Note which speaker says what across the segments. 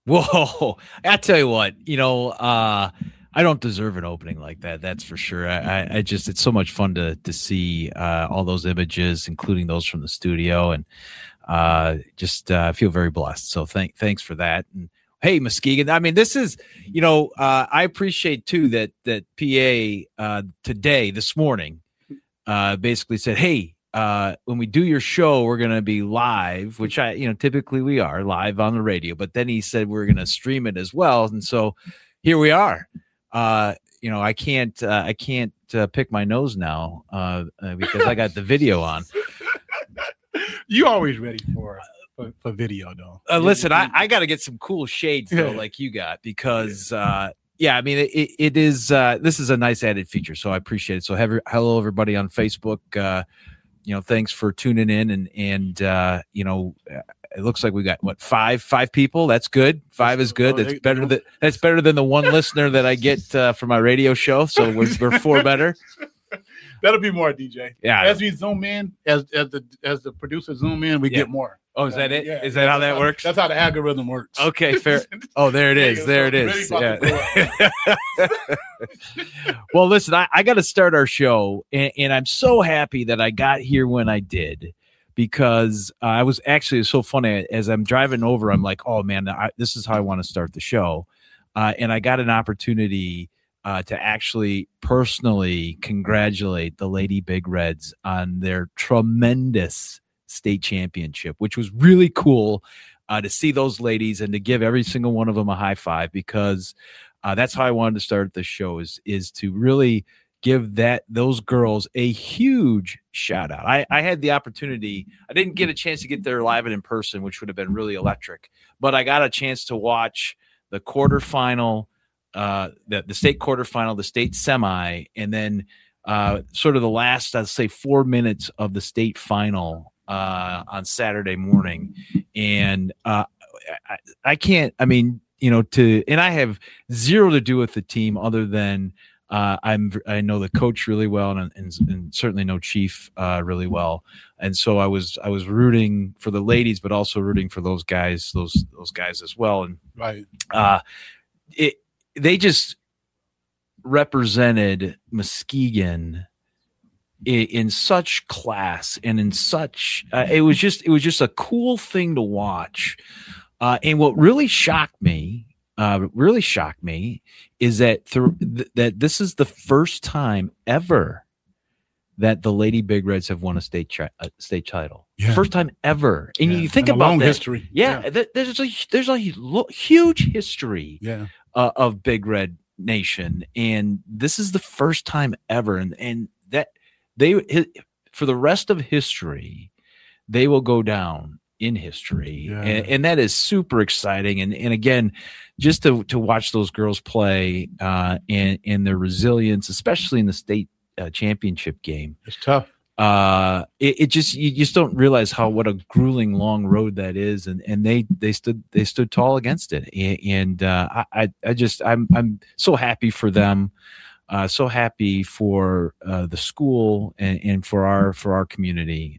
Speaker 1: Whoa! I tell you what, I don't deserve an opening like that. That's for sure. I just it's so much fun to see all those images, including those from the studio, and just feel very blessed. So thanks for that. And hey, Muskegon. I mean, this is I appreciate too that PA today this morning basically said, hey. When we do your show, we're going to be live, which typically we are live on the radio, but then he said we're going to stream it as well. And so here we are. I can't pick my nose now because I got the video on.
Speaker 2: You always ready for video though.
Speaker 1: Listen, I got to get some cool shades though, like you got, because I mean, it is, this is a nice added feature. So I appreciate it. So hello everybody on Facebook. Thanks for tuning in and it looks like we got five people. That's good. 5 is good. That's better than the one listener that I get for my radio show. So we're 4 better.
Speaker 2: That'll be more, DJ.
Speaker 1: Yeah.
Speaker 2: As we zoom in, as the producers zoom in, we get more.
Speaker 1: Oh, is that it? Yeah. Is that how that works?
Speaker 2: That's how the algorithm works.
Speaker 1: Okay, fair. Oh, there it is. There it is. Yeah. Well, listen, I got to start our show, and I'm so happy that I got here when I did, because I was actually so funny. As I'm driving over, I'm like, oh, man, this is how I want to start the show. And I got an opportunity to actually personally congratulate the Lady Big Reds on their tremendous state championship, which was really cool to see those ladies and to give every single one of them a high five, because that's how I wanted to start the show is to really give those girls a huge shout out. I had the opportunity. I didn't get a chance to get there live and in person, which would have been really electric, but I got a chance to watch the quarterfinal, the state quarterfinal, the state semi, and then sort of the last, I'd say, 4 minutes of the state final on Saturday morning. And I can't, I mean, and I have zero to do with the team other than I know the coach really well and certainly know Chief really well. And so I was rooting for the ladies, but also rooting for those guys as well. And
Speaker 2: right.
Speaker 1: They just represented Muskegon in such class and in such it was just a cool thing to watch. And what really shocked me is that this is the first time ever that the Lady Big Reds have won a state title. Yeah. First time ever. And you think about
Speaker 2: long
Speaker 1: that
Speaker 2: history.
Speaker 1: Yeah. There's a huge history of Big Red Nation. And this is the first time ever. And that for the rest of history, they will go down in history. Yeah. And that is super exciting. And again, just to watch those girls play and their resilience, especially in the state championship game.
Speaker 2: It's tough.
Speaker 1: You just don't realize what a grueling long road that is. And they stood tall against it. And I'm so happy for them. So happy for the school and for our community.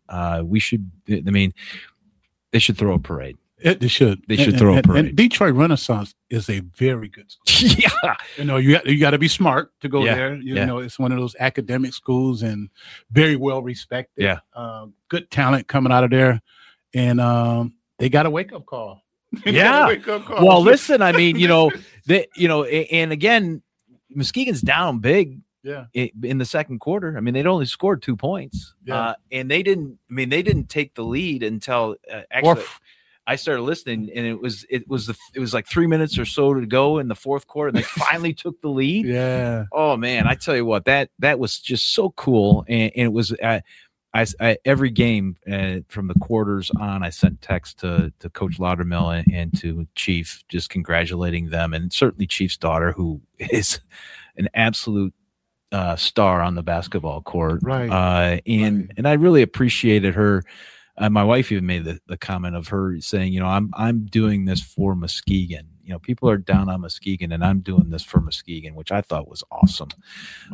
Speaker 1: They should throw a parade.
Speaker 2: They should.
Speaker 1: They should throw a parade.
Speaker 2: And Detroit Renaissance is a very good school.
Speaker 1: Yeah.
Speaker 2: You got to be smart to go there. You know, it's one of those academic schools and very well respected.
Speaker 1: Yeah.
Speaker 2: Good talent coming out of there. And they got a wake-up call.
Speaker 1: Well, listen, I mean, and again, Muskegon's down big.
Speaker 2: Yeah.
Speaker 1: In the second quarter. I mean, they'd only scored 2 points.
Speaker 2: Yeah.
Speaker 1: And they didn't take the lead until actually I started listening, and it was like 3 minutes or so to go in the fourth quarter, and they finally took the lead.
Speaker 2: Yeah.
Speaker 1: Oh man, I tell you what, that was just so cool. And it was I every game from the quarters on, I sent text to Coach Laudermill and to Chief, just congratulating them, and certainly Chief's daughter, who is an absolute star on the basketball court.
Speaker 2: Right.
Speaker 1: And I really appreciated her. My wife even made the comment of her saying, I'm doing this for Muskegon. People are down on Muskegon, and I'm doing this for Muskegon, which I thought was awesome.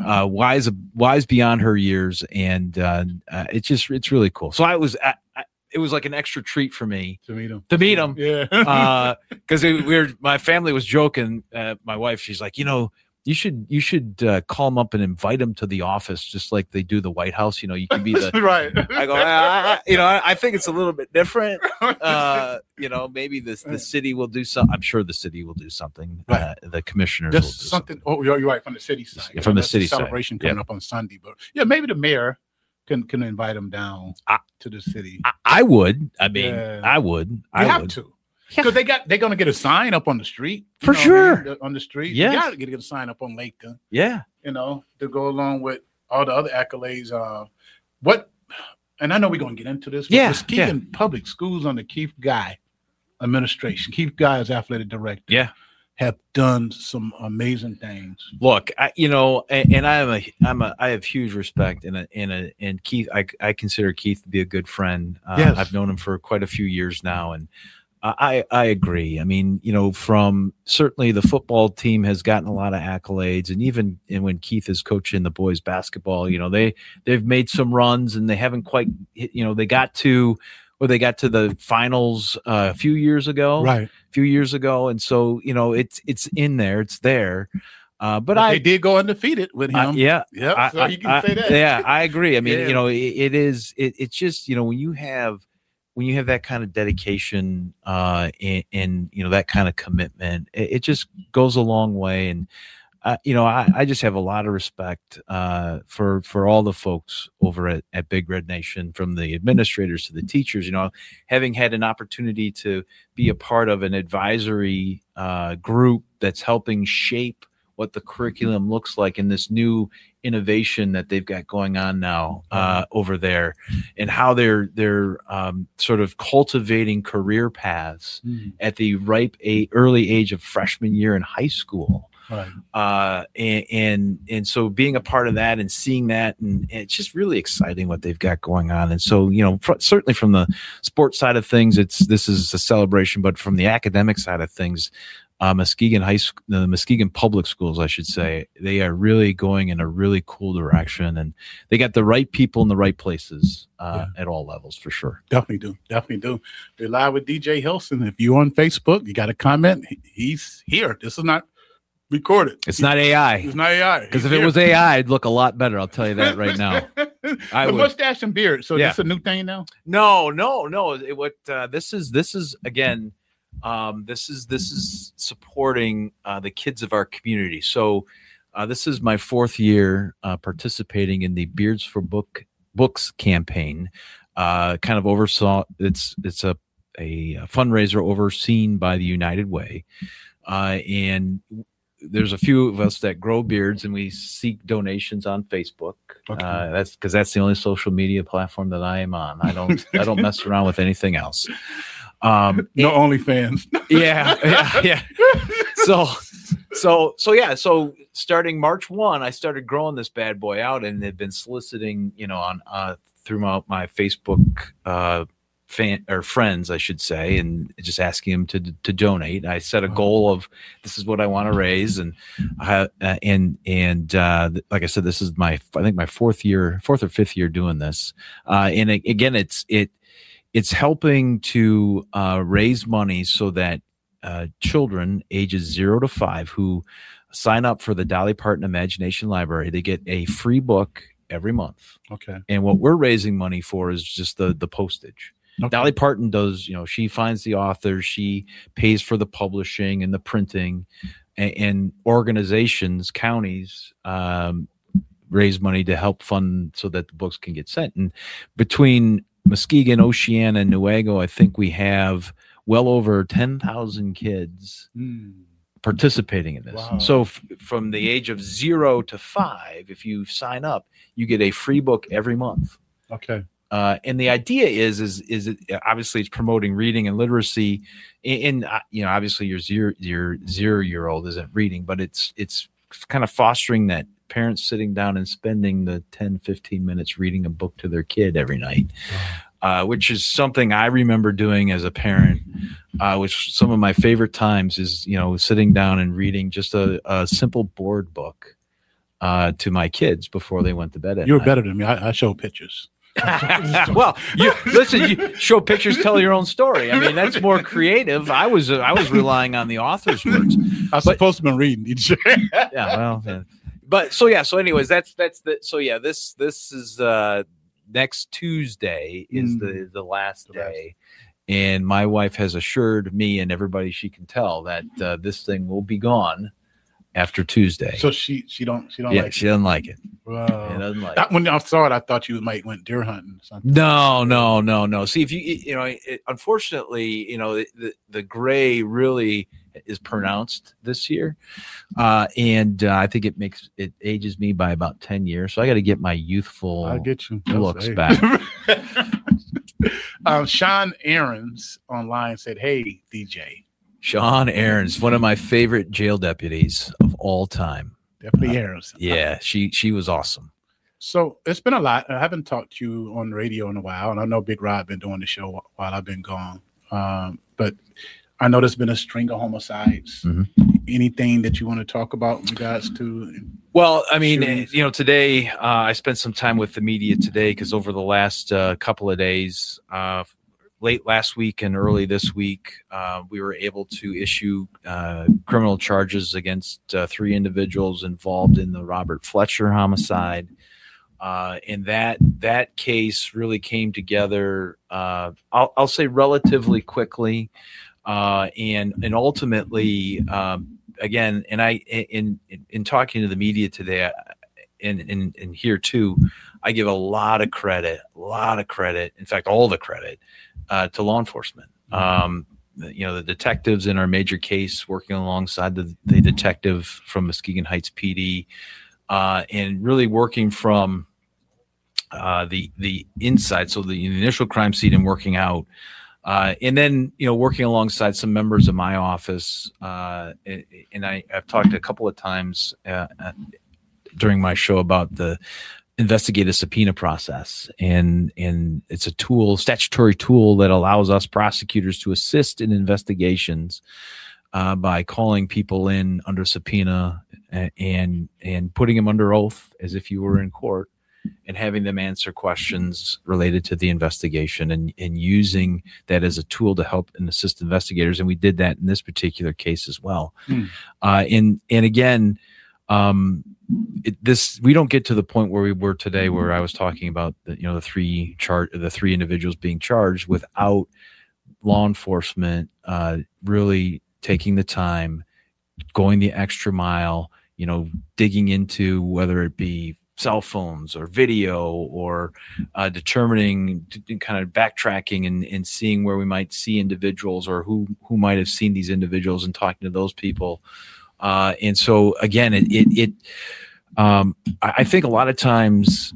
Speaker 1: Wise beyond her years, and it's really cool. So it was like an extra treat for me
Speaker 2: to meet him.
Speaker 1: Yeah. Because my family was joking. My wife, she's like, you should call them up and invite them to the office, just like they do the White House. You could be the
Speaker 2: right.
Speaker 1: I go, I think it's a little bit different. Maybe the city will do something. I'm sure the city will do something.
Speaker 2: Right.
Speaker 1: The commissioners
Speaker 2: just
Speaker 1: will do
Speaker 2: something. Oh, you're right, from the city side.
Speaker 1: From the city
Speaker 2: celebration
Speaker 1: side.
Speaker 2: coming up on Sunday, but maybe the mayor can invite them down to the city.
Speaker 1: I would. I mean, I would.
Speaker 2: You have to. Because they're going to get a sign up on the street.
Speaker 1: For sure.
Speaker 2: On the street.
Speaker 1: Yeah.
Speaker 2: You got to get a sign up on Laketon.
Speaker 1: Yeah.
Speaker 2: To go along with all the other accolades. And I know we're going to get into this. But Muskegon Public Schools under Keith Guy administration. Keith Guy is athletic director.
Speaker 1: Yeah.
Speaker 2: Have done some amazing things.
Speaker 1: Look, I have huge respect and Keith. I consider Keith to be a good friend.
Speaker 2: Yes.
Speaker 1: I've known him for quite a few years now, and I agree. I mean, from certainly the football team has gotten a lot of accolades, and when Keith is coaching the boys basketball, they've made some runs, and they haven't quite, they got to the finals a few years ago,
Speaker 2: right?
Speaker 1: And so it's in there, it's there. But
Speaker 2: they did go undefeated with him.
Speaker 1: So
Speaker 2: you can say that.
Speaker 1: Yeah, I agree. I mean, it's just when you have that kind of dedication and that kind of commitment, it just goes a long way. And I just have a lot of respect for all the folks over at Big Red Nation, from the administrators to the teachers. Having had an opportunity to be a part of an advisory group that's helping shape what the curriculum looks like in this new innovation that they've got going on now over there, and how they're sort of cultivating career paths at the ripe early age of freshman year in high school.
Speaker 2: Right.
Speaker 1: And so being a part of that and seeing that, and it's just really exciting what they've got going on. And so, certainly from the sports side of things, this is a celebration, but from the academic side of things, Muskegon High School, the Muskegon Public Schools, I should say, they are really going in a really cool direction, and they got the right people in the right places at all levels, for sure.
Speaker 2: Definitely do. We're live with DJ Hilson. If you're on Facebook, you got a comment, he's here. This is not recorded.
Speaker 1: It's not AI.
Speaker 2: It's not AI.
Speaker 1: Because if it was AI, I'd look a lot better. I'll tell you that right now.
Speaker 2: The mustache and beard. So this is a new thing now?
Speaker 1: No. This is again. This is supporting the kids of our community. So this is my fourth year participating in the Beards for Books campaign. Kind of oversaw. It's a fundraiser overseen by the United Way, and there's a few of us that grow beards, and we seek donations on Facebook. Okay. That's because that's the only social media platform that I am on. I don't mess around with anything else.
Speaker 2: No OnlyFans.
Speaker 1: Yeah. So starting March 1, I started growing this bad boy out, and they've been soliciting, on through my Facebook friends, I should say, and just asking them to donate. I set a goal of this is what I want to raise, and like I said, this is my fourth or fifth year doing this, and again, it's helping to raise money so that children ages 0 to 5 who sign up for the Dolly Parton Imagination Library, they get a free book every month.
Speaker 2: Okay. And
Speaker 1: what we're raising money for is just the postage. Okay. Dolly Parton does, she finds the authors, she pays for the publishing and the printing, and organizations, counties, raise money to help fund so that the books can get sent. And between Muskegon, Oceana, and Newaygo, I think we have well over 10,000 kids participating in this. Wow. So from the age of 0 to 5, if you sign up, you get a free book every month.
Speaker 2: Okay.
Speaker 1: And the idea is it obviously it's promoting reading and literacy. And obviously your 0-year-old isn't reading, but it's kind of fostering that parents sitting down and spending the 10-15 minutes reading a book to their kid every night, which is something I remember doing as a parent, which some of my favorite times is, sitting down and reading just a simple board book to my kids before they went to bed at
Speaker 2: You were
Speaker 1: night.
Speaker 2: better than me. I show pictures.
Speaker 1: Well, you show pictures, tell your own story. I mean, that's more creative. I was relying on the author's words.
Speaker 2: I was supposed to be reading.
Speaker 1: Yeah, well, yeah. But so anyways, that's this is next Tuesday is the last day. And my wife has assured me and everybody she can tell that this thing will be gone after Tuesday.
Speaker 2: So she don't like it.
Speaker 1: She doesn't like it.
Speaker 2: Wow.
Speaker 1: She doesn't like it.
Speaker 2: When I saw it, I thought you might went deer hunting or something.
Speaker 1: No. See, if unfortunately, the gray really is pronounced this year, and I think it ages me by about 10 years. So I got to get my youthful looks back.
Speaker 2: Sean Aarons online said, "Hey, DJ."
Speaker 1: Sean Aarons, one of my favorite jail deputies of all time.
Speaker 2: Definitely Aarons.
Speaker 1: Yeah, she was awesome.
Speaker 2: So it's been a lot. I haven't talked to you on the radio in a while, and I know Big Rod been doing the show while I've been gone. But I know there's been a string of homicides. Mm-hmm. Anything that you want to talk about in regards to?
Speaker 1: Well, I mean, today I spent some time with the media today because over the last couple of days, late last week and early this week, we were able to issue criminal charges against 3 individuals involved in the Robert Fletcher homicide. And that case really came together, I'll say relatively quickly. And ultimately, again, and I, in talking to the media today and here too, I give a lot of credit, in fact, all the credit, to law enforcement. The detectives in our major case working alongside the detective from Muskegon Heights PD, and really working from the inside. So the initial crime scene and working out, and then, working alongside some members of my office. And I've talked a couple of times during my show about the investigative subpoena process. And it's a statutory tool that allows us prosecutors to assist in investigations by calling people in under subpoena and putting them under oath as if you were in court, and having them answer questions related to the investigation and using that as a tool to help and assist investigators. And we did that in this particular case as well. And again, we don't get to the point where we were today, where I was talking about the 3 individuals being charged without law enforcement really taking the time, going the extra mile, digging into whether it be cell phones or video or determining, kind of backtracking and seeing where we might see individuals or who might have seen these individuals and talking to those people. And so again, I think a lot of times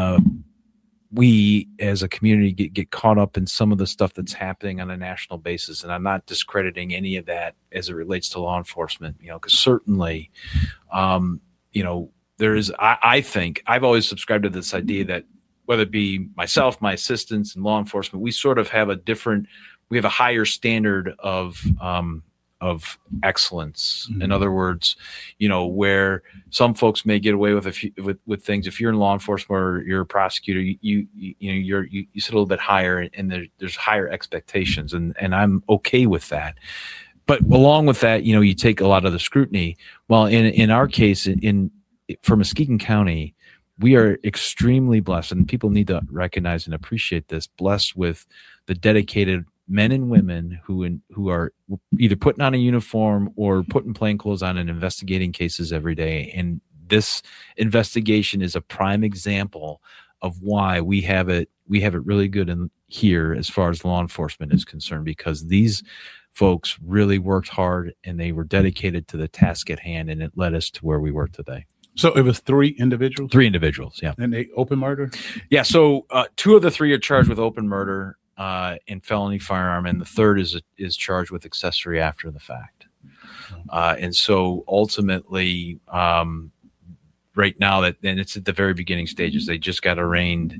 Speaker 1: we as a community get caught up in some of the stuff that's happening on a national basis. And I'm not discrediting any of that as it relates to law enforcement, because certainly, there is, I think I've always subscribed to this idea that whether it be myself, my assistants, and law enforcement, we sort of have we have a higher standard of excellence. Mm-hmm. In other words, where some folks may get away with things. If you're in law enforcement or you're a prosecutor, you sit a little bit higher, and there's higher expectations, and I'm okay with that. But along with that, you take a lot of the scrutiny. Well, in our case, for Muskegon County, we are extremely blessed, and people need to recognize and appreciate this, blessed with the dedicated men and women who are either putting on a uniform or putting plainclothes on and investigating cases every day. And this investigation is a prime example of why we have it really good in here as far as law enforcement is concerned, because these folks really worked hard and they were dedicated to the task at hand, and it led us to where we were today.
Speaker 2: So it was 3 individuals?
Speaker 1: 3 individuals, yeah.
Speaker 2: And they open murder?
Speaker 1: Yeah, so 2 of the 3 are charged with open murder and felony firearm, and the third is charged with accessory after the fact. And so ultimately, right now, and it's at the very beginning stages, they just got arraigned.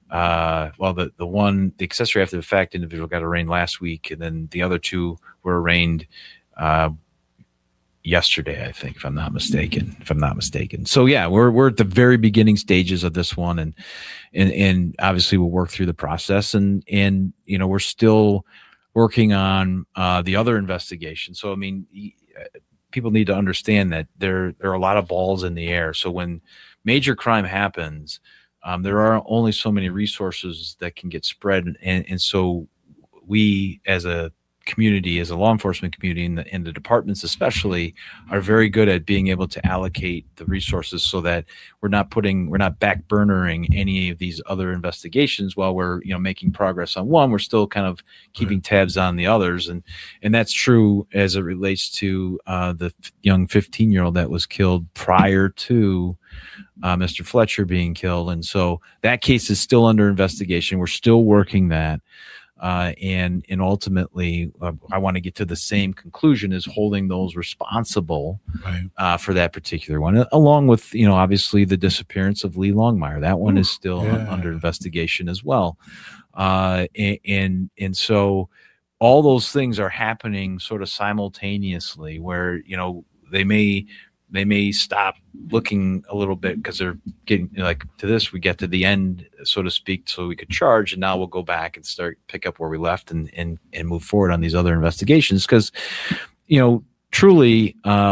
Speaker 1: The accessory after the fact individual got arraigned last week, and then the other 2 were arraigned yesterday, I think, if I'm not mistaken. So yeah, we're at the very beginning stages of this one, and obviously we'll work through the process, and we're still working on the other investigation. So I mean, people need to understand that there are a lot of balls in the air. So when major crime happens, there are only so many resources that can get spread, and so we as a community, as a law enforcement community, and the departments especially, are very good at being able to allocate the resources so that we're not backburnering any of these other investigations while we're making progress on one. We're still kind of keeping tabs on the others, and that's true as it relates to the young 15-year-old that was killed prior to Mr. Fletcher being killed, and so that case is still under investigation. We're still working that. And ultimately, I want to get to the same conclusion as holding those responsible for that particular one, along with obviously the disappearance of Lee Longmire. That one is still under investigation as well, and so all those things are happening sort of simultaneously, where they may stop looking a little bit because they're getting to this. We get to the end, so to speak, so we could charge, and now we'll go back and pick up where we left and move forward on these other investigations. Because, truly,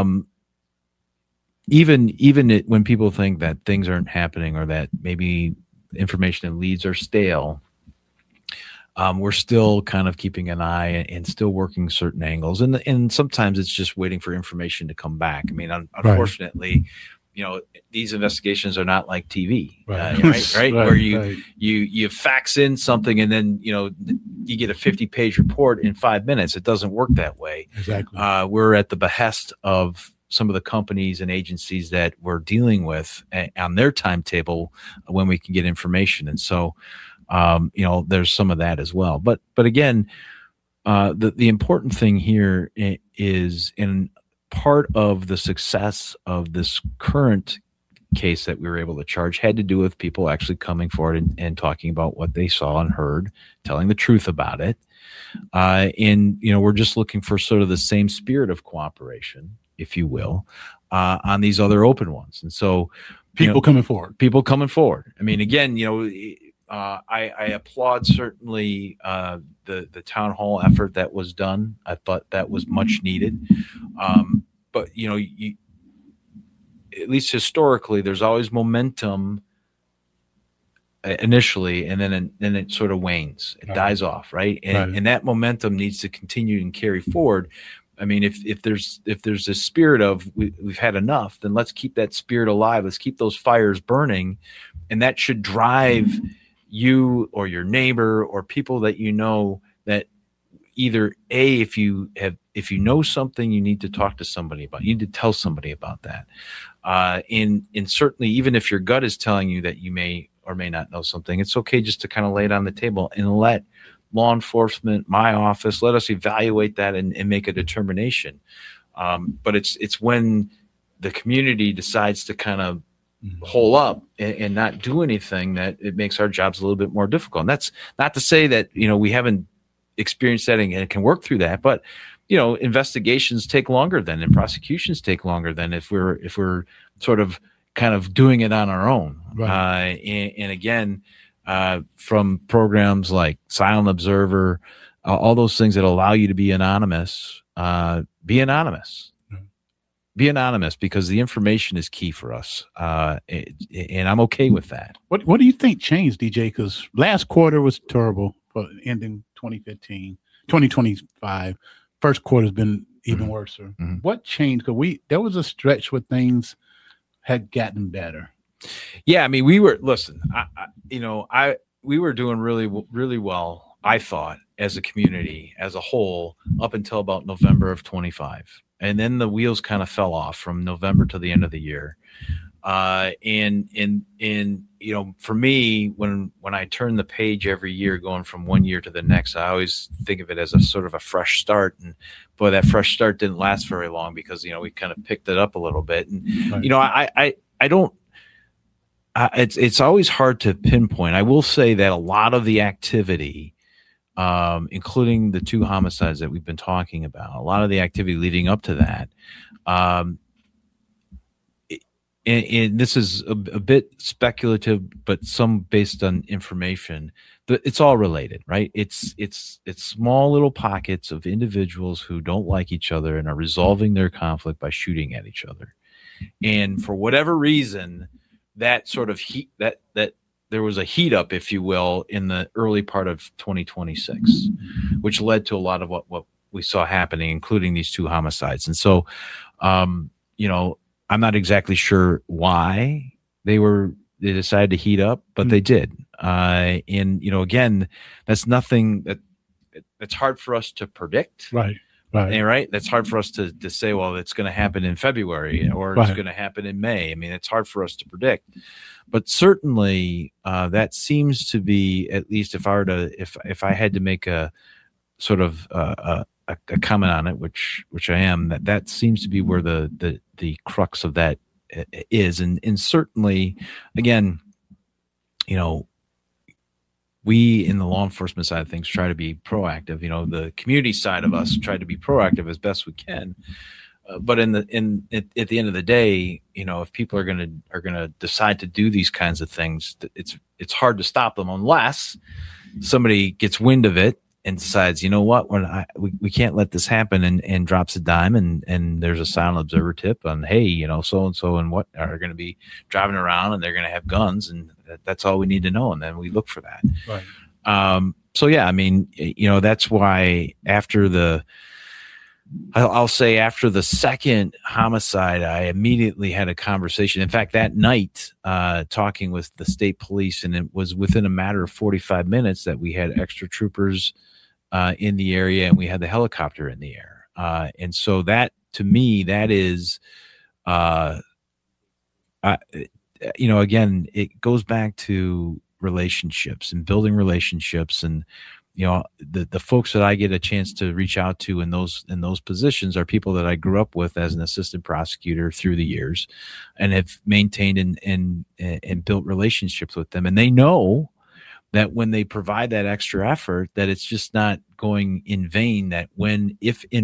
Speaker 1: even when people think that things aren't happening or that maybe information and leads are stale, we're still kind of keeping an eye and still working certain angles. And sometimes it's just waiting for information to come back. I mean, unfortunately, these investigations are not like TV, right? Where you fax in something and then, you get a 50-page report in 5 minutes. It doesn't work that way.
Speaker 2: Exactly.
Speaker 1: We're at the behest of some of the companies and agencies that we're dealing with on their timetable when we can get information. And so, there's some of that as well. But again, the important thing here is, in part of the success of this current case that we were able to charge had to do with people actually coming forward and talking about what they saw and heard, telling the truth about it. And we're just looking for sort of the same spirit of cooperation, if you will, on these other open ones. And so
Speaker 2: people coming forward. I
Speaker 1: mean, again, I applaud certainly the town hall effort that was done. I thought that was much needed. But at least historically, there's always momentum initially, and then it sort of wanes. It dies off, right? And that momentum needs to continue and carry forward. I mean, if there's a spirit of we've had enough, then let's keep that spirit alive. Let's keep those fires burning, and that should drive you or your neighbor or people that that either if you know something, you need to talk to somebody about. You need to tell somebody about that. And certainly, even if your gut is telling you that you may or may not know something, it's okay just to kind of lay it on the table and let law enforcement, my office, let us evaluate that and make a determination. But it's when the community decides to kind of hole up and not do anything that it makes our jobs a little bit more difficult. And that's not to say that, we haven't experienced that and can work through that, but investigations take longer and prosecutions take longer than if we're sort of kind of doing it on our own. Right. And again, from programs like Silent Observer, all those things that allow you to be anonymous, be anonymous. Be anonymous, because the information is key for us, and I'm okay with that.
Speaker 2: What do you think changed, DJ? Because last quarter was terrible for ending 2015, 2025. First quarter's been even worse. Mm-hmm. What changed? Because there was a stretch where things had gotten better.
Speaker 1: Yeah, I mean, we were we were doing really, really well, I thought, as a community as a whole, up until about November of 25. And then the wheels kind of fell off from November to the end of the year. And for me, when I turn the page every year, going from one year to the next, I always think of it as a sort of a fresh start. And boy, that fresh start didn't last very long, because, we kind of picked it up a little bit. And, right. I don't, it's always hard to pinpoint. I will say that a lot of the activity including the 2 homicides that we've been talking about, a lot of the activity leading up to that. And this is a bit speculative, but some based on information. But it's all related, right? It's small little pockets of individuals who don't like each other and are resolving their conflict by shooting at each other. And for whatever reason, that sort of heat that there was a heat up, if you will, in the early part of 2026, which led to a lot of what we saw happening, including these 2 homicides. And so, I'm not exactly sure why they decided to heat up, but they did. And again, that's nothing that's hard for us to predict.
Speaker 2: Right.
Speaker 1: Right. That's hard for us to say, well, it's going to happen in February or it's going to happen in May. I mean, it's hard for us to predict, but certainly that seems to be, at least if I had to make a sort of a comment on it, which I am, that seems to be where the crux of that is. And certainly, again, we in the law enforcement side of things try to be proactive. The community side of us try to be proactive as best we can. But at the end of the day, if people are gonna decide to do these kinds of things, it's hard to stop them unless somebody gets wind of it and decides, you know what, we can't let this happen, and drops a dime, and there's a silent observer tip on, hey, so and so and what are going to be driving around and they're going to have guns, and that's all we need to know, and then we look for that.
Speaker 2: Right.
Speaker 1: So yeah, I mean, that's why after the second homicide, I immediately had a conversation. In fact, that night, talking with the state police, and it was within a matter of 45 minutes that we had extra troopers in the area, and we had the helicopter in the air. And so that, to me, that is, again, it goes back to relationships and building relationships, and the folks that I get a chance to reach out to in those positions are people that I grew up with as an assistant prosecutor through the years, and have maintained and built relationships with them. And they know that when they provide that extra effort, that it's just not going in vain, that when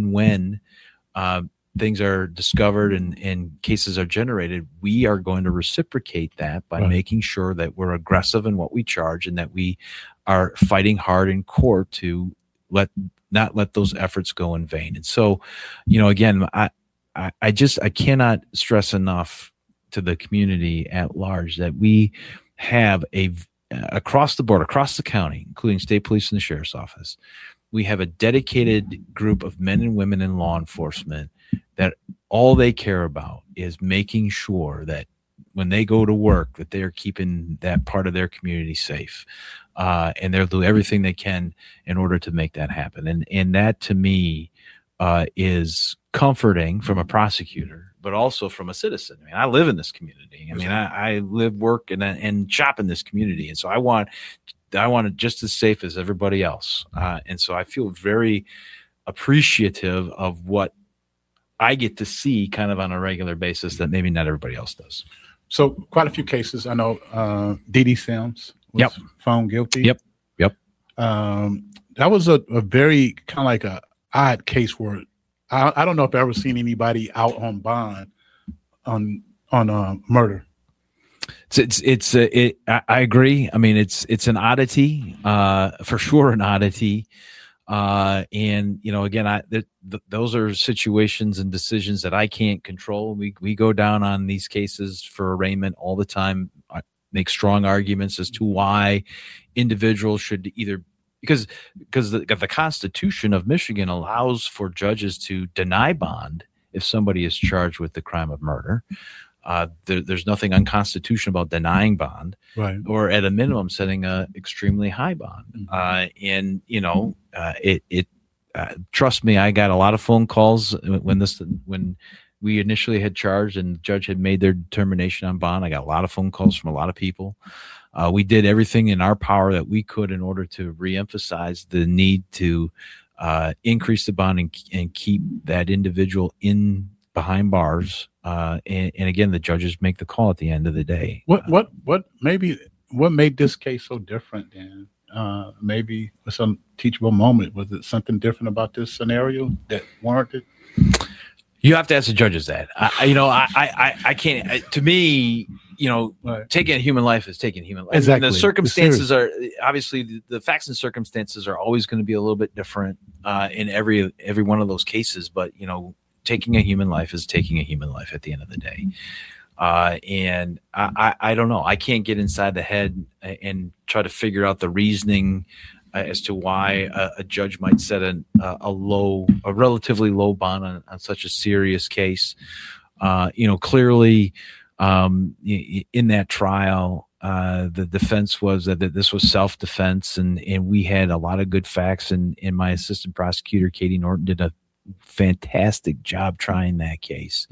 Speaker 1: things are discovered and cases are generated, we are going to reciprocate that by making sure that we're aggressive in what we charge, and that we are fighting hard in court to not let those efforts go in vain. And so, again, I cannot stress enough to the community at large that we have across the board, across the county, including state police and the sheriff's office, we have a dedicated group of men and women in law enforcement that all they care about is making sure that when they go to work, that they're keeping that part of their community safe. And they'll do everything they can in order to make that happen. And that, to me, is comforting from a prosecutor, but also from a citizen. I mean, I live in this community. I mean, I live, work, and shop in this community. And so I want it just as safe as everybody else. And so I feel very appreciative of what I get to see kind of on a regular basis that maybe not everybody else does.
Speaker 2: So quite a few cases. I know D.D. Sims was found guilty.
Speaker 1: Yep.
Speaker 2: That was a very kind of like a odd case where I don't know if I've ever seen anybody out on bond on murder.
Speaker 1: I agree. I mean, it's an oddity, for sure, an oddity. And again, those are situations and decisions that I can't control. We go down on these cases for arraignment all the time. I make strong arguments as to why individuals should either, because the Constitution of Michigan allows for judges to deny bond if somebody is charged with the crime of murder. There's nothing unconstitutional about denying bond,
Speaker 2: right,
Speaker 1: or at a minimum setting a extremely high bond. Trust me, I got a lot of phone calls when we initially had charged and the judge had made their determination on bond. I got a lot of phone calls from a lot of people. We did everything in our power that we could in order to reemphasize the need to increase the bond and keep that individual in behind bars. And again, the judges make the call at the end of the day.
Speaker 2: What made this case so different, Dan? maybe some teachable moment? Was it something different about this scenario that warranted?
Speaker 1: You have to ask the judges that. I can't. To me, right. Taking a human life is taking a human life.
Speaker 2: Exactly.
Speaker 1: And the circumstances are obviously the facts and circumstances are always going to be a little bit different in every one of those cases. But taking a human life is taking a human life at the end of the day. And I don't know. I can't get inside the head and try to figure out the reasoning as to why a judge might set a relatively low bond on such a serious case. Clearly, in that trial, the defense was that this was self-defense, and we had a lot of good facts. And my assistant prosecutor, Katie Norton, did a fantastic job trying that case,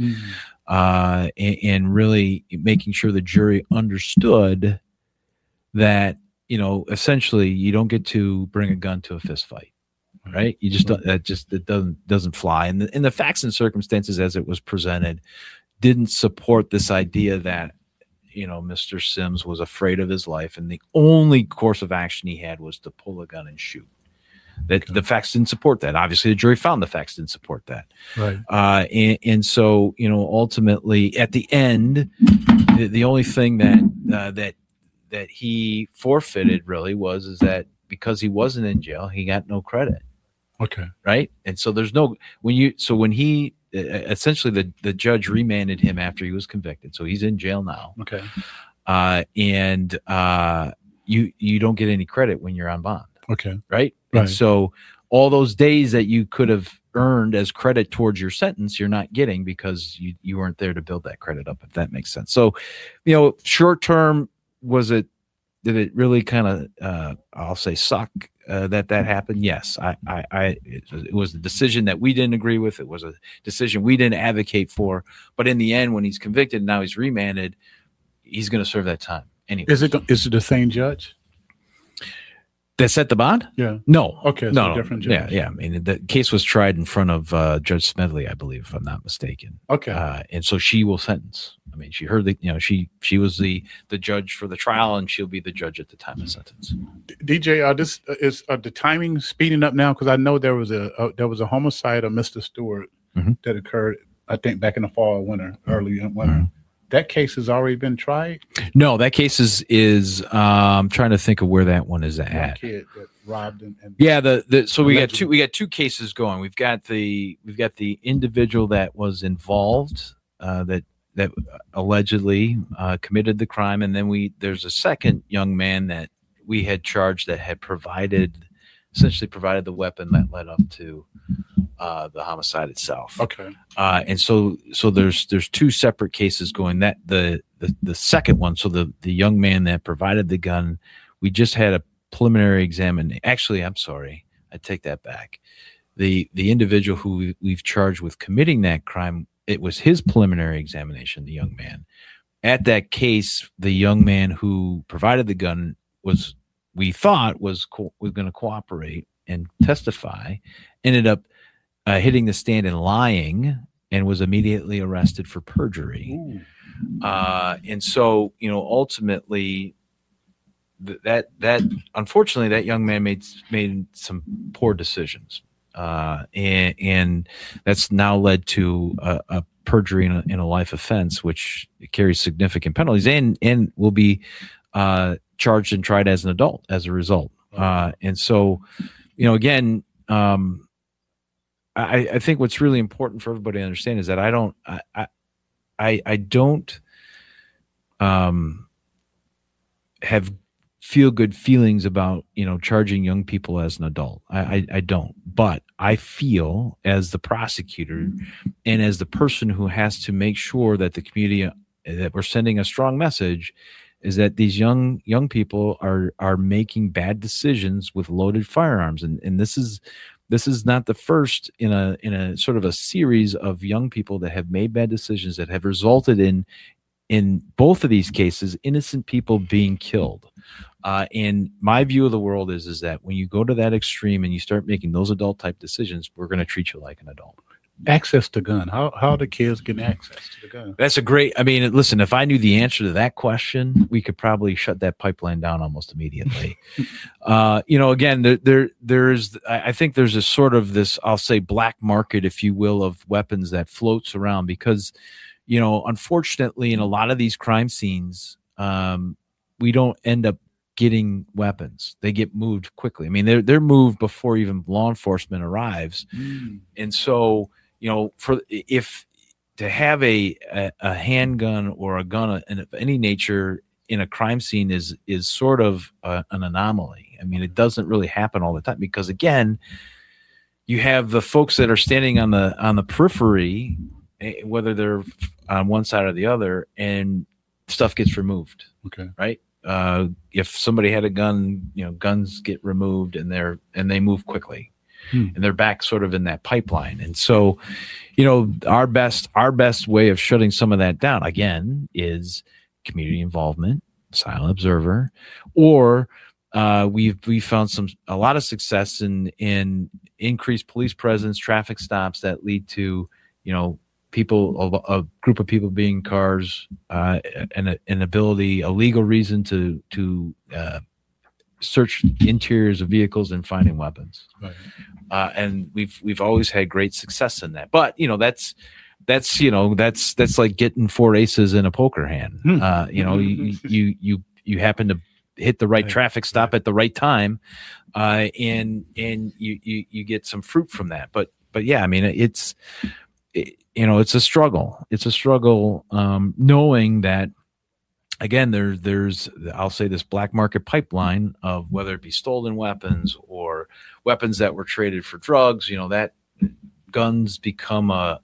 Speaker 1: and really making sure the jury understood that. Essentially, you don't get to bring a gun to a fist fight, right? You just don't. It doesn't fly. And the facts and circumstances as it was presented didn't support this idea that Mr. Sims was afraid of his life, and the only course of action he had was to pull a gun and shoot. That the facts didn't support that. Obviously, the jury found the facts didn't support that.
Speaker 2: Right.
Speaker 1: And so ultimately, at the end, the only thing that he forfeited really is that because he wasn't in jail, he got no credit.
Speaker 2: Okay.
Speaker 1: Right. And so there's no, when he essentially the judge remanded him after he was convicted. So he's in jail now.
Speaker 2: Okay.
Speaker 1: And you don't get any credit when you're on bond.
Speaker 2: Okay.
Speaker 1: Right. And so all those days that you could have earned as credit towards your sentence, you're not getting because you weren't there to build that credit up, if that makes sense. So, short term, did it really kind of I'll say suck that happened? Yes. It was a decision that we didn't agree with. It was a decision we didn't advocate for, but in the end, when he's convicted and now he's remanded, he's going to serve that time anyway.
Speaker 2: Is it the same judge
Speaker 1: that set the bond?
Speaker 2: Yeah.
Speaker 1: No.
Speaker 2: Okay. So no. Different judge.
Speaker 1: Yeah. I mean, the case was tried in front of Judge Smedley, I believe, if I'm not mistaken.
Speaker 2: Okay.
Speaker 1: And so she will sentence. I mean, she heard she was the judge for the trial, and she'll be the judge at the time of sentence.
Speaker 2: DJ, this is the timing speeding up now, because I know there was a homicide of Mr. Stewart that occurred, I think, back in the fall or winter, early in winter. That case has already been tried?
Speaker 1: No, that case is I'm trying to think of where that one is at.
Speaker 2: That kid that robbed and
Speaker 1: yeah, so we got two cases going. We've got the individual that was involved that allegedly committed the crime, and then there's a second young man that we had charged that had essentially provided the weapon that led up to the homicide itself.
Speaker 2: Okay.
Speaker 1: And so there's two separate cases going. That the second one, so the young man that provided the gun, we just had a preliminary examination. Actually, I'm sorry, I take that back. The individual who we've charged with committing that crime, it was his preliminary examination, the young man. At that case, the young man who provided the gun we thought was going to cooperate and testify, ended up hitting the stand and lying, and was immediately arrested for perjury. And so, ultimately, that unfortunately that young man made some poor decisions, and that's now led to a perjury in a life offense, which carries significant penalties, and will be charged and tried as an adult as a result. And so, again, I think what's really important for everybody to understand is that I don't have feel good feelings about charging young people as an adult. I don't, but I feel as the prosecutor and as the person who has to make sure that the community, that we're sending a strong message, is that these young people are making bad decisions with loaded firearms, and this is not the first in a sort of a series of young people that have made bad decisions that have resulted in both of these cases innocent people being killed. And my view of the world is that when you go to that extreme and you start making those adult type decisions, we're going to treat you like an adult.
Speaker 2: access to gun. How the kids get access to the gun?
Speaker 1: That's a great. I mean, listen. If I knew the answer to that question, we could probably shut that pipeline down almost immediately. Again, there's. I think there's a sort of this, I'll say, black market, if you will, of weapons that floats around because, unfortunately, in a lot of these crime scenes, we don't end up getting weapons. They get moved quickly. I mean, they're moved before even law enforcement arrives, and so if to have a handgun or a gun of any nature in a crime scene is sort of an anomaly. I mean, it doesn't really happen all the time because again, you have the folks that are standing on the periphery, whether they're on one side or the other, and stuff gets removed.
Speaker 2: Okay,
Speaker 1: right. If somebody had a gun, guns get removed and they move quickly and they're back sort of in that pipeline. And so, our best way of shutting some of that down again is community involvement, silent observer, or we've found a lot of success in increased police presence, traffic stops that lead to, a group of people being in cars, and an ability, a legal reason to search interiors of vehicles and finding weapons.
Speaker 2: Right.
Speaker 1: And we've always had great success in that. But that's like getting 4 aces in a poker hand. You happen to hit the right traffic stop at the right time, and you get some fruit from that. But yeah, I mean it's a struggle. It's a struggle, knowing that, again, there's I'll say this black market pipeline of whether it be stolen weapons or weapons that were traded for drugs. That guns become a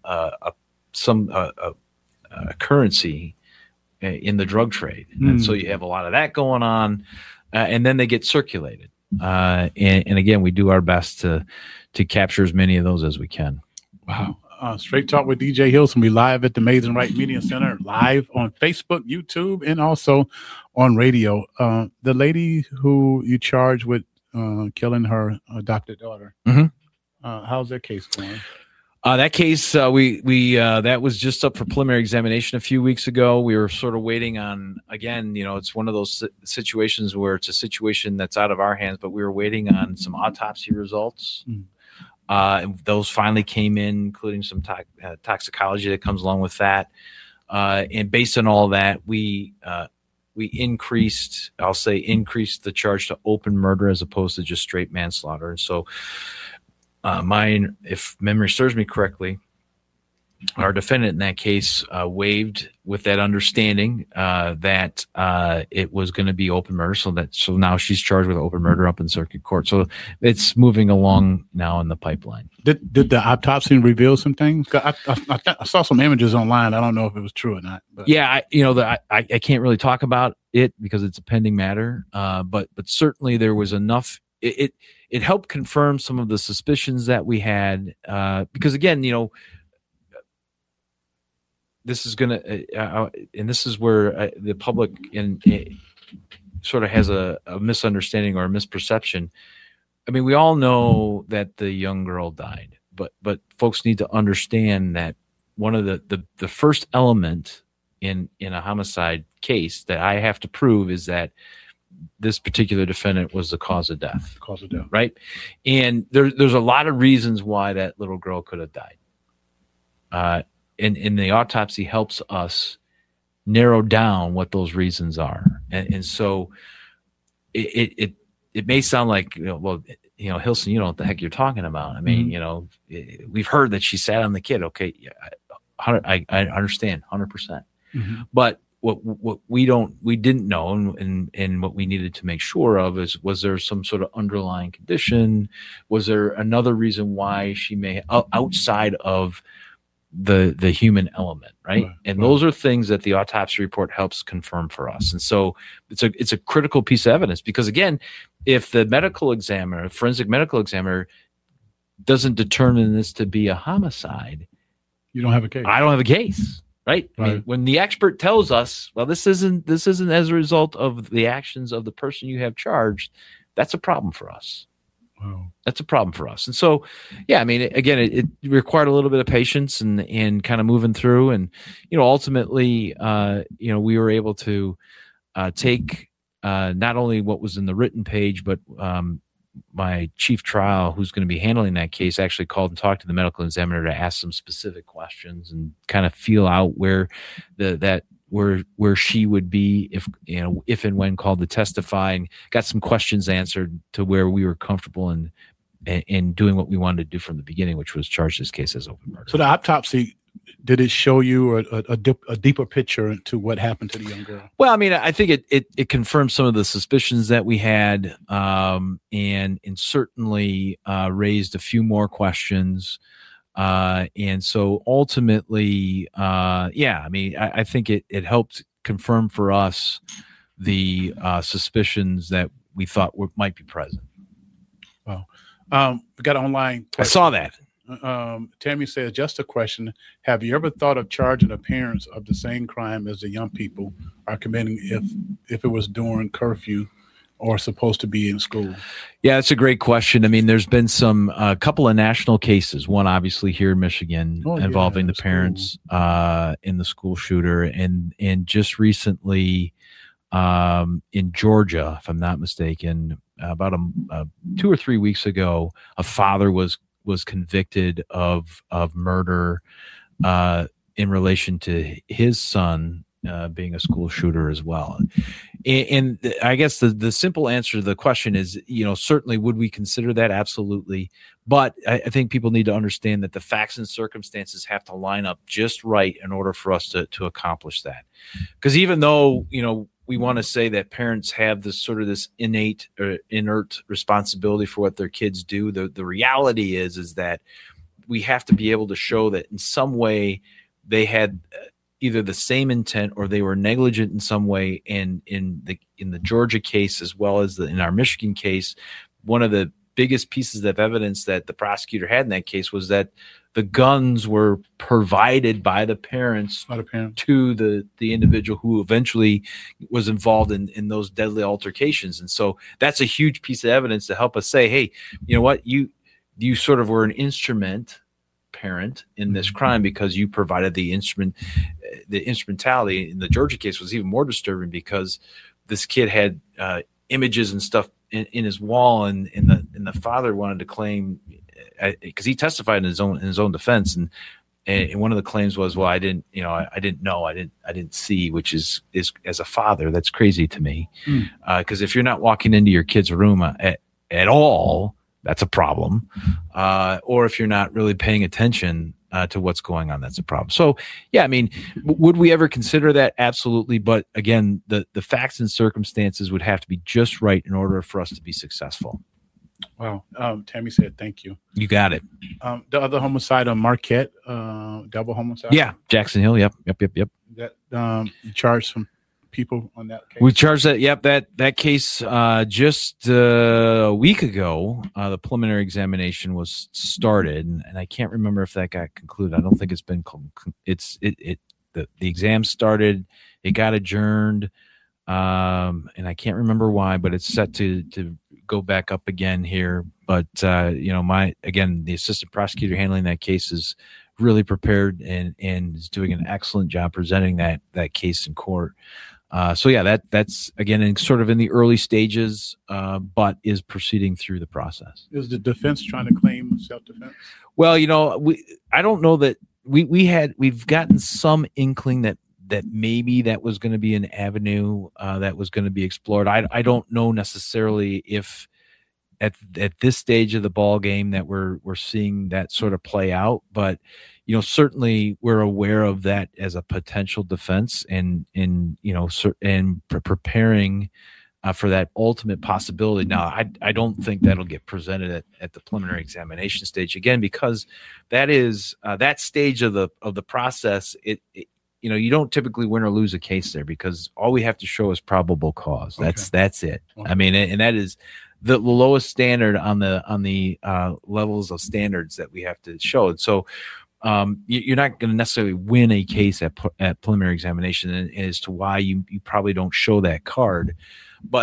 Speaker 1: currency in the drug trade, and so you have a lot of that going on, and then they get circulated. And again, we do our best to capture as many of those as we can.
Speaker 2: Wow. Straight Talk with DJ Hilson. We live at the Maids and Wright Media Center, live on Facebook, YouTube, and also on radio. The lady who you charged with killing her adopted daughter, how's that case going?
Speaker 1: That case, that was just up for preliminary examination a few weeks ago. We were sort of waiting on, again, it's one of those situations where it's a situation that's out of our hands, but we were waiting on some autopsy results. And those finally came in, including some toxicology that comes along with that. And based on all that, we increased the charge to open murder as opposed to just straight manslaughter. And so, if memory serves me correctly, our defendant in that case waived with that understanding that it was going to be open murder. So now she's charged with open murder up in circuit court. So it's moving along now in the pipeline.
Speaker 2: Did the autopsy reveal some things? I saw some images online. I don't know if it was true or not. But.
Speaker 1: Yeah, I can't really talk about it because it's a pending matter. But certainly there was enough. It helped confirm some of the suspicions that we had because again, this is going to, and this is where the public sort of has a misunderstanding or a misperception. I mean, we all know that the young girl died, but folks need to understand that one of the first element in a homicide case that I have to prove is that this particular defendant was the cause of death. Right? And there's a lot of reasons why that little girl could have died. And the autopsy helps us narrow down what those reasons are. And so it may sound like, Hilson, you know what the heck you're talking about. I mean, we've heard that she sat on the kid. Okay. Yeah, I understand 100%. But what we didn't know and what we needed to make sure of was there some sort of underlying condition? Was there another reason why she may outside of the human element, right? Those are things that the autopsy report helps confirm for us. And so it's a critical piece of evidence because again, if the forensic medical examiner doesn't determine this to be a homicide,
Speaker 2: you don't have a case.
Speaker 1: I don't have a case. Right? I mean, when the expert tells us, well, this isn't as a result of the actions of the person you have charged, that's a problem for us.
Speaker 2: Wow.
Speaker 1: That's a problem for us. And so, yeah, I mean, again, it required a little bit of patience and kind of moving through. And, ultimately, we were able to take not only what was in the written page, but my chief trial, who's going to be handling that case, actually called and talked to the medical examiner to ask some specific questions and kind of feel out where where she would be if and when called to testify, and got some questions answered to where we were comfortable in doing what we wanted to do from the beginning, which was charge this case as open murder.
Speaker 2: So the autopsy, did it show you a deeper picture into what happened to the young girl?
Speaker 1: Well, I mean, I think it confirmed some of the suspicions that we had, and certainly raised a few more questions. And so ultimately, I mean, I think it helped confirm for us the suspicions that we thought might be present.
Speaker 2: Wow. We got an online question.
Speaker 1: I saw that.
Speaker 2: Tammy says, just a question. Have you ever thought of charging the parents of the same crime as the young people are committing if it was during curfew or supposed to be in school?
Speaker 1: Yeah, that's a great question. I mean, there's been a couple of national cases, one obviously here in Michigan involving the parents in the school shooter, and just recently in Georgia, if I'm not mistaken, about 2 or 3 weeks ago, a father was convicted of murder in relation to his son being a school shooter as well. And I guess the simple answer to the question is, certainly would we consider that? Absolutely. But I think people need to understand that the facts and circumstances have to line up just right in order for us to accomplish that. Because even though, we want to say that parents have this innate or inert responsibility for what their kids do, the reality is that we have to be able to show that in some way they had either the same intent or they were negligent in some way. And in the Georgia case, as well as in our Michigan case, one of the biggest pieces of evidence that the prosecutor had in that case was that the guns were provided by the parents to the individual who eventually was involved in those deadly altercations. And so that's a huge piece of evidence to help us say, hey, you know what, you sort of were an parent in this crime because you provided the instrumentality. In the Georgia case was even more disturbing because this kid had images and stuff in his wall, and the father wanted to claim, because he testified in his own defense, and one of the claims was, well, I didn't know, I didn't see, which is as a father, that's crazy to me, because if you're not walking into your kid's room at all, that's a problem, or if you're not really paying attention to what's going on, that's a problem. So, yeah, I mean, would we ever consider that? Absolutely. But again, the facts and circumstances would have to be just right in order for us to be successful.
Speaker 2: Wow. Tammy said, thank you.
Speaker 1: You got it.
Speaker 2: The other homicide on Marquette, double homicide.
Speaker 1: Yeah. Jackson Hill. Yep.
Speaker 2: That you charged some people on that case.
Speaker 1: We charged that. Yep. That case, just a week ago, the preliminary examination was started, and I can't remember if that got concluded. I don't think it's been, the exam started, it got adjourned. And I can't remember why, but it's set to go back up again here. But, the assistant prosecutor handling that case is really prepared and is doing an excellent job presenting that case in court. That's again sort of in the early stages, but is proceeding through the process.
Speaker 2: Is the defense trying to claim self-defense?
Speaker 1: Well, I don't know that we've gotten some inkling that maybe that was going to be an avenue that was going to be explored. I don't know necessarily if at this stage of the ball game that we're seeing that sort of play out, but certainly we're aware of that as a potential defense and preparing for that ultimate possibility. Now, I don't think that'll get presented at the preliminary examination stage again, because that is that stage of the process. You don't typically win or lose a case there because all we have to show is probable cause. That's it. Okay. I mean, and that is the lowest standard on the levels of standards that we have to show. And so you're not going to necessarily win a case at preliminary examination as to why you probably don't show that card. But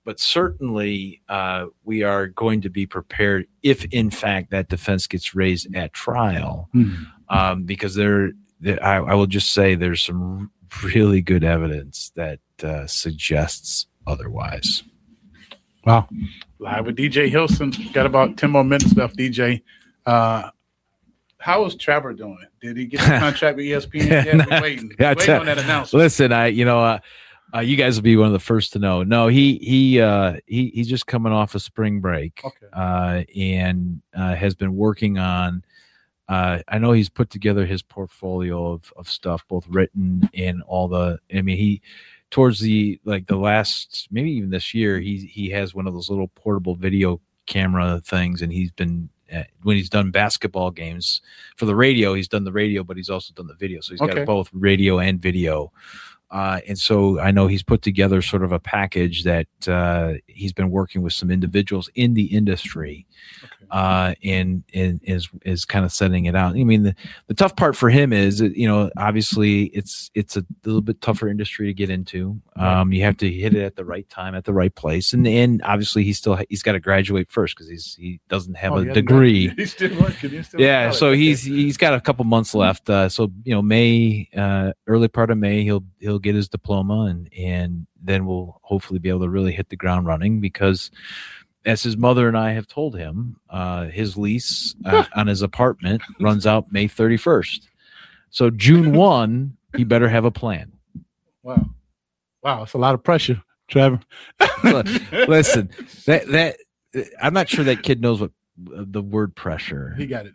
Speaker 1: but certainly we are going to be prepared if, in fact, that defense gets raised at trial, because I will just say there's some really good evidence that suggests otherwise.
Speaker 2: Wow. Live with DJ Hilson. Got about 10 more minutes left, DJ. How is Trevor doing? Did he get a contract with ESPN yet? We're waiting on that announcement.
Speaker 1: Listen, you guys will be one of the first to know. No, he's just coming off a spring break, and has been working on. I know he's put together his portfolio of stuff, both written and all the. I mean, he towards the last, maybe even this year, he has one of those little portable video camera things, and he's been. When he's done basketball games for the radio, he's done the radio, but he's also done the video. So he's got both radio and video. And so I know he's put together sort of a package that he's been working with some individuals in the industry, and is kind of setting it out. I mean, the tough part for him is, obviously it's a little bit tougher industry to get into. You have to hit it at the right time, at the right place. And obviously he's got to graduate first because he doesn't have a degree.
Speaker 2: He's still working.
Speaker 1: So he's got a couple months left. So May, early part of May, he'll get his diploma, and then we'll hopefully be able to really hit the ground running, because as his mother and I have told him, his lease on his apartment runs out May 31st. So June 1, he better have a plan.
Speaker 2: Wow. It's a lot of pressure, Trevor.
Speaker 1: Listen, that I'm not sure that kid knows what the word pressure.
Speaker 2: He got it.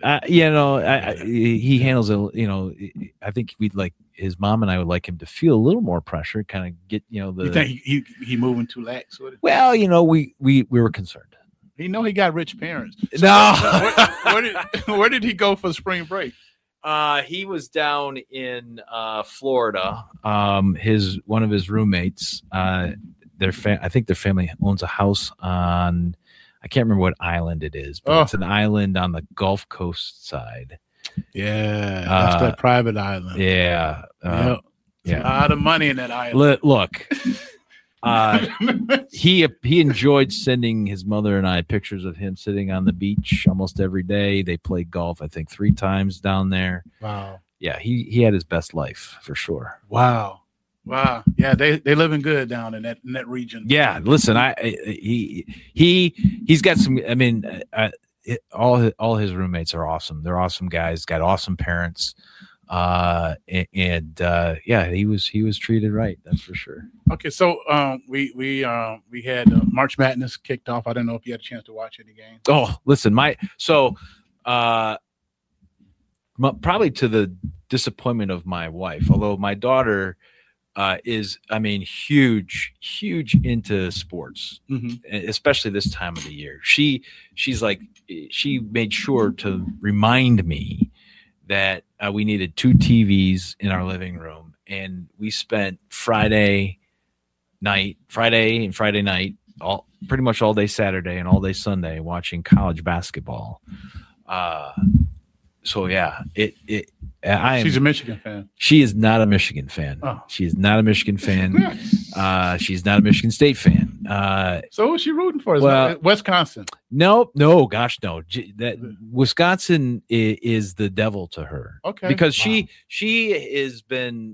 Speaker 1: He handles it. I think we'd like his mom and I would like him to feel a little more pressure, kind of get
Speaker 2: You think he moving too lax with it?
Speaker 1: Well, we were concerned.
Speaker 2: He have rich parents. So
Speaker 1: no.
Speaker 2: Where did he go for spring break?
Speaker 1: He was down in Florida. One of his roommates, I think their family owns a house on, I can't remember what island it is, but it's an island on the Gulf Coast side.
Speaker 2: Yeah, that's that private island.
Speaker 1: Yeah.
Speaker 2: Yeah. A lot of money in that island.
Speaker 1: Look, he enjoyed sending his mother and I pictures of him sitting on the beach almost every day. They played golf, I think, 3 times down there.
Speaker 2: Wow.
Speaker 1: Yeah, he had his best life for sure.
Speaker 2: Wow. Yeah, they living good down in that region.
Speaker 1: Yeah, listen, he's got some. I mean, all his roommates are awesome. They're awesome guys. Got awesome parents. Yeah, he was treated right. That's for sure.
Speaker 2: Okay, so we had March Madness kicked off. I don't know if you had a chance to watch any games.
Speaker 1: Oh, listen, probably to the disappointment of my wife, although my daughter is, huge into sports, especially this time of the year. She made sure to remind me that we needed 2 TVs in our living room, and we spent Friday night, pretty much all day Saturday and all day Sunday watching college basketball. So yeah, she's
Speaker 2: a Michigan fan.
Speaker 1: She is not a Michigan fan.
Speaker 2: Oh.
Speaker 1: She is not a Michigan fan. She's not a Michigan State fan.
Speaker 2: So who's she rooting for? Wisconsin?
Speaker 1: No, gosh, no. Wisconsin is the devil to her.
Speaker 2: Okay,
Speaker 1: because she has been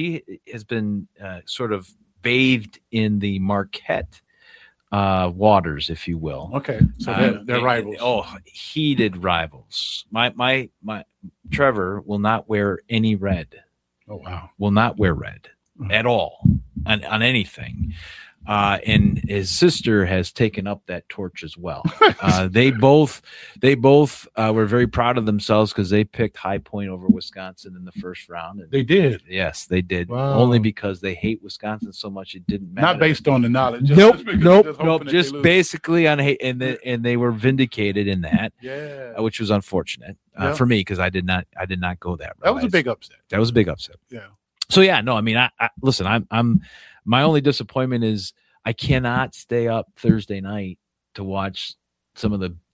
Speaker 1: sort of bathed in the Marquette waters, if you will.
Speaker 2: Okay, so they're rivals.
Speaker 1: Heated rivals. My Trevor will not wear any red.
Speaker 2: Oh wow!
Speaker 1: Will not wear red at all on anything. And his sister has taken up that torch as well. They both were very proud of themselves because they picked High Point over Wisconsin in the first round. And
Speaker 2: they did.
Speaker 1: Yes, they did.
Speaker 2: Wow.
Speaker 1: Only because they hate Wisconsin so much it didn't matter.
Speaker 2: Not based on the knowledge.
Speaker 1: Nope. Just basically on hate, and they were vindicated in that.
Speaker 2: Yeah.
Speaker 1: Which was unfortunate for me because I did not go that route.
Speaker 2: That was a big upset.
Speaker 1: Yeah. So yeah, no, I listen, I'm my only disappointment is I cannot stay up Thursday night to watch some of the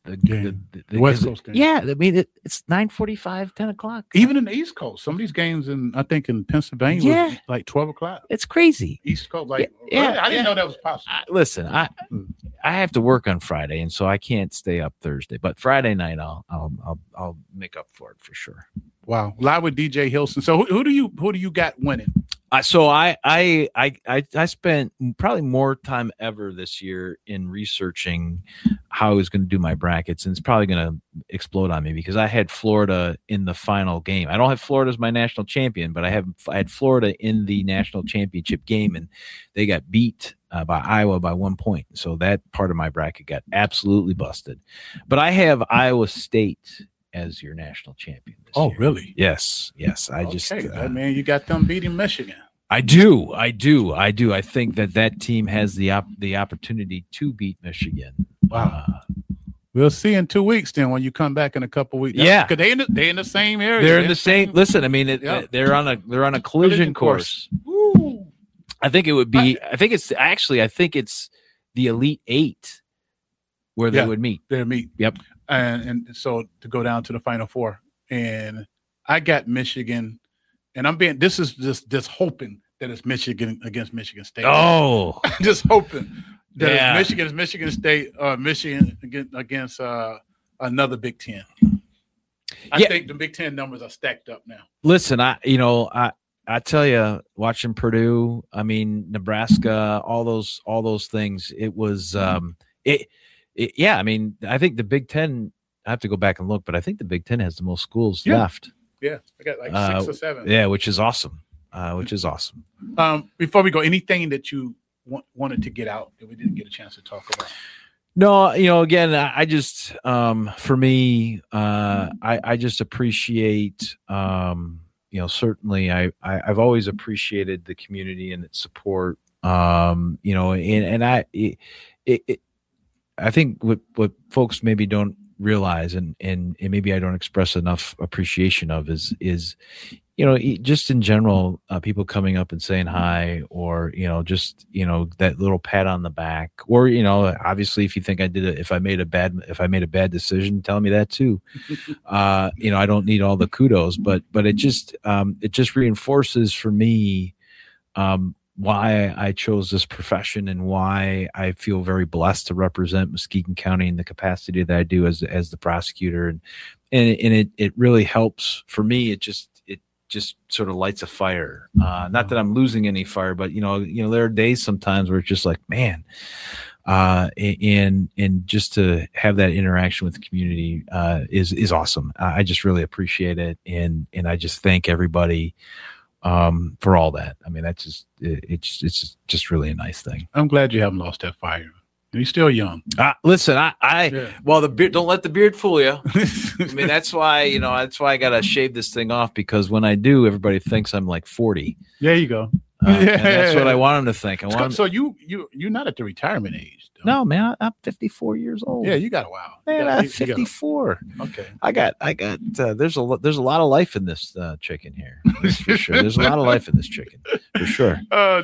Speaker 2: The West Coast game.
Speaker 1: Yeah, I mean it's 9:45, 10 o'clock.
Speaker 2: Even in the East Coast, some of these games I think in Pennsylvania was like 12 o'clock.
Speaker 1: It's crazy.
Speaker 2: East Coast, I didn't know that was possible.
Speaker 1: Listen, I have to work on Friday, and so I can't stay up Thursday. But Friday night, I'll make up for it for sure.
Speaker 2: Wow, live with DJ Hilson. So who do you got winning?
Speaker 1: So I spent probably more time ever this year in researching how I was going to do my brackets, and it's probably going to explode on me because I had Florida in the final game. I don't have Florida as my national champion, but I had Florida in the national championship game, and they got beat by Iowa by 1 point. So that part of my bracket got absolutely busted. But I have Iowa State as your national champion this year.
Speaker 2: Really?
Speaker 1: Yes. I
Speaker 2: mean, you got them beating Michigan.
Speaker 1: I do. I think that team has the opportunity to beat Michigan.
Speaker 2: Wow. We'll see in 2 weeks then when you come back in a couple weeks.
Speaker 1: Because
Speaker 2: they in the same area.
Speaker 1: They're in the same. Listen, I mean, they're on a collision course.
Speaker 2: Woo.
Speaker 1: I think it would be. I think it's the Elite Eight where they would meet.
Speaker 2: They meet.
Speaker 1: Yep.
Speaker 2: And so to go down to the Final Four, and I got Michigan, and this is just hoping that it's Michigan against Michigan State.
Speaker 1: Oh,
Speaker 2: just hoping that it's Michigan State or Michigan against another Big Ten. I think the Big Ten numbers are stacked up now.
Speaker 1: Listen, I tell you, watching Purdue, I mean Nebraska, all those things. It was I mean, I think the Big Ten. I have to go back and look, but I think the Big Ten has the most schools left.
Speaker 2: Yeah, I got like 6 or 7.
Speaker 1: Yeah, which is awesome.
Speaker 2: Before we go, anything that you wanted to get out that we didn't get a chance to talk about?
Speaker 1: No, again, I just for me, I just appreciate. Certainly, I've always appreciated the community and its support. I think what folks maybe don't realize and maybe I don't express enough appreciation of is just in general, people coming up and saying hi, or just that little pat on the back, or obviously if you think if I made a bad decision, tell me that too. I don't need all the kudos, but it just reinforces for me why I chose this profession and why I feel very blessed to represent Muskegon County in the capacity that I do as the prosecutor. And it really helps for me. It just sort of lights a fire. Not that I'm losing any fire, but there are days sometimes where it's just like, man, and just to have that interaction with the community is awesome. I just really appreciate it. And I just thank everybody for all that. I mean, it's just really a nice thing.
Speaker 2: I'm glad you haven't lost that fire. You're still young.
Speaker 1: Listen, well, the beard, don't let the beard fool you. I mean, that's why I got to shave this thing off, because when I do, everybody thinks I'm like 40.
Speaker 2: There you go.
Speaker 1: And that's what I want them to think.
Speaker 2: So you're not at the retirement age.
Speaker 1: No, man, I'm 54 years old.
Speaker 2: Yeah, you got a while.
Speaker 1: Man, I'm 54.
Speaker 2: Okay.
Speaker 1: I got. There's a lot of life in this chicken here. For sure. There's a lot of life in this chicken, for sure.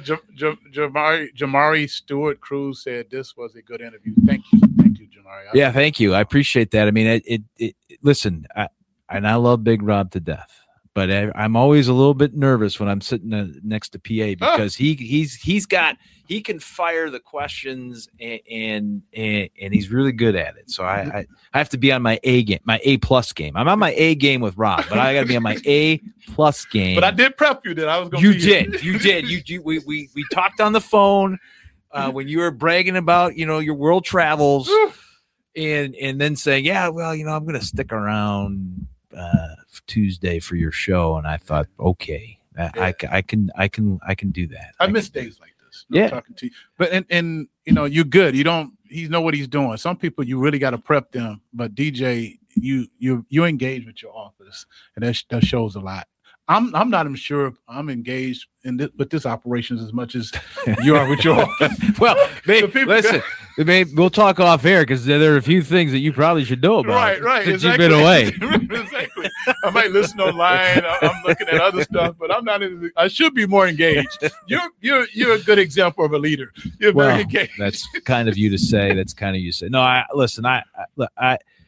Speaker 2: Jamari Stewart Cruz said this was a good interview. Thank you, Jamari.
Speaker 1: Thank you. I appreciate that. I mean, listen, I love Big Rob to death, but I'm always a little bit nervous when I'm sitting next to PA, because he can fire the questions and he's really good at it. So I have to be on my A game, my A+ game. I'm on my A game with Rob, but I got to be on my A+ game.
Speaker 2: But I did prep you that I was going
Speaker 1: to. You did. We talked on the phone when you were bragging about your world travels, and then saying, yeah, well, I'm going to stick around Tuesday for your show, and I thought, okay, I can do that.
Speaker 2: I miss days like talking to you, but and you're good. He know what he's doing. Some people you really got to prep them, but DJ, you engage with your office, and that shows a lot. I'm not even sure if I'm engaged with this operations as much as you are with your office.
Speaker 1: Well, listen, we'll talk off air, because there are a few things that you probably should know about.
Speaker 2: Right.
Speaker 1: Since you've been away.
Speaker 2: Exactly. I might listen online. I'm looking at other stuff, but I'm not. I should be more engaged. You're a good example of a leader. You're very engaged.
Speaker 1: That's kind of you to say. No, listen.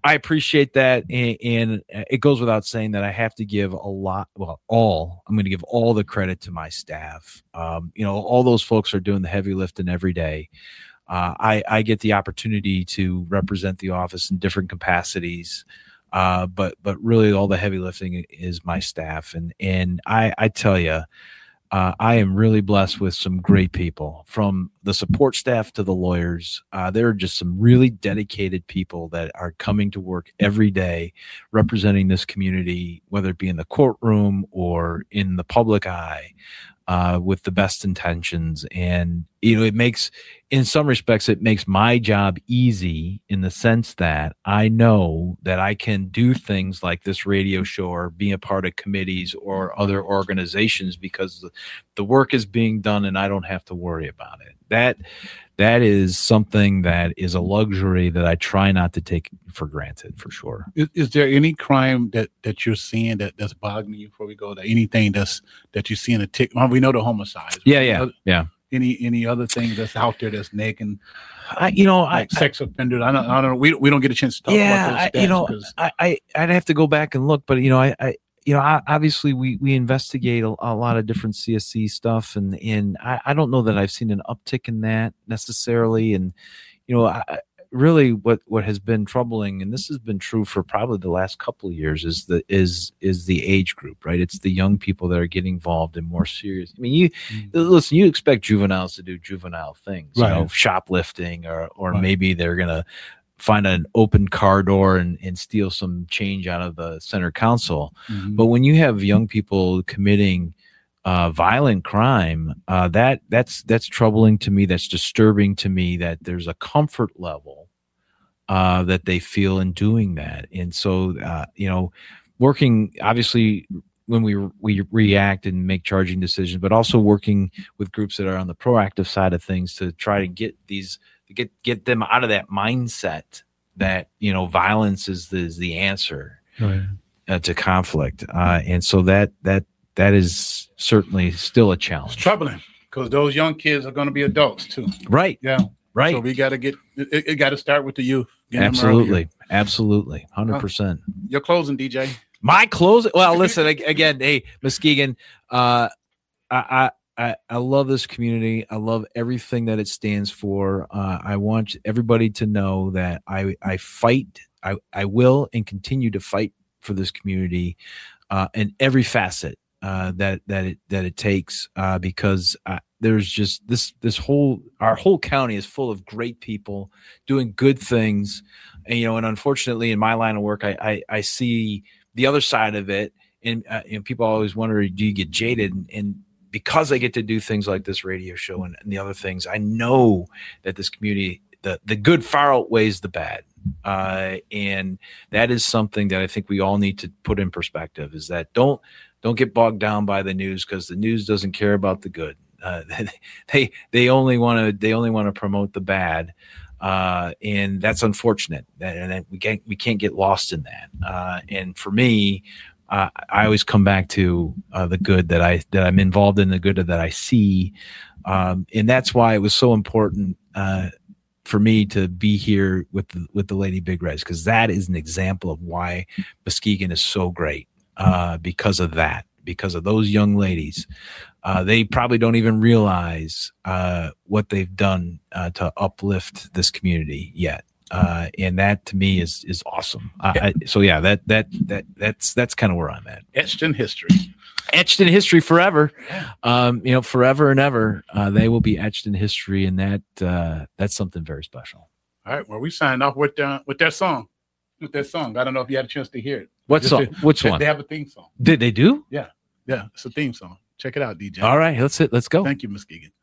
Speaker 1: I appreciate that, and it goes without saying that I have to give I'm going to give all the credit to my staff. All those folks are doing the heavy lifting every day. I get the opportunity to represent the office in different capacities, but really all the heavy lifting is my staff, and I tell you. I am really blessed with some great people, from the support staff to the lawyers. There are just some really dedicated people that are coming to work every day representing this community, whether it be in the courtroom or in the public eye, with the best intentions. And, it makes, in some respects, it makes my job easy in the sense that I know that I can do things like this radio show or be a part of committees or other organizations because the work is being done and I don't have to worry about it. That is something that is a luxury that I try not to take for granted, for sure.
Speaker 2: Is there any crime that you're seeing that's bothering you before we go to anything that you see in a tick? Well, we know the homicides.
Speaker 1: Yeah.
Speaker 2: Any other things that's out there that's nagging? Sex offenders. I don't know. We don't get a chance to talk about those stats.
Speaker 1: I'd have to go back and look, but obviously we investigate a lot of different CSC stuff, and I don't know that I've seen an uptick in that necessarily. And really what has been troubling, and this has been true for probably the last couple of years, is the age group, right? It's the young people that are getting involved in more serious. I mean, you expect juveniles to do juvenile things,
Speaker 2: right.
Speaker 1: Shoplifting, or
Speaker 2: right.
Speaker 1: Maybe they're gonna find an open car door and steal some change out of the center console. Mm-hmm. But when you have young people committing violent crime, that's troubling to me. That's disturbing to me, that there's a comfort level that they feel in doing that. And so, working, obviously, when we react and make charging decisions, but also working with groups that are on the proactive side of things to try to get them out of that mindset that, violence is the answer to conflict. And so that is certainly still a challenge.
Speaker 2: It's troubling because those young kids are going to be adults too.
Speaker 1: Right.
Speaker 2: Yeah.
Speaker 1: Right.
Speaker 2: So we got to it got to start with the youth.
Speaker 1: Absolutely. 100%.
Speaker 2: Your closing, DJ.
Speaker 1: My closing. Well, listen, again, hey, Muskegon, I love this community. I love everything that it stands for. I want everybody to know that I fight. I will and continue to fight for this community in every facet that it takes, because there's just our whole county is full of great people doing good things, and unfortunately in my line of work, I see the other side of it, and people always wonder, do you get jaded? And because I get to do things like this radio show and the other things, I know that this community, the good far outweighs the bad. And that is something that I think we all need to put in perspective, is that don't get bogged down by the news, because the news doesn't care about the good. They only want to promote the bad. And that's unfortunate, and we can't get lost in that. And for me, I always come back to the good that I'm involved in, the good that I see, and that's why it was so important for me to be here with the Lady Big Reds, because that is an example of why Muskegon is so great, because of that, because of those young ladies. They probably don't even realize what they've done to uplift this community yet. And that to me is awesome. So yeah, that's kind of where I'm at.
Speaker 2: Etched in history
Speaker 1: forever. Forever and ever, they will be etched in history, and that's something very special.
Speaker 2: All right. Well, we signed off with that song. With that song. I don't know if you had a chance to hear it.
Speaker 1: What song? Which one?
Speaker 2: They have a theme song.
Speaker 1: Did they do?
Speaker 2: Yeah. It's a theme song. Check it out, DJ.
Speaker 1: All right. Let's go.
Speaker 2: Thank you, Muskegon.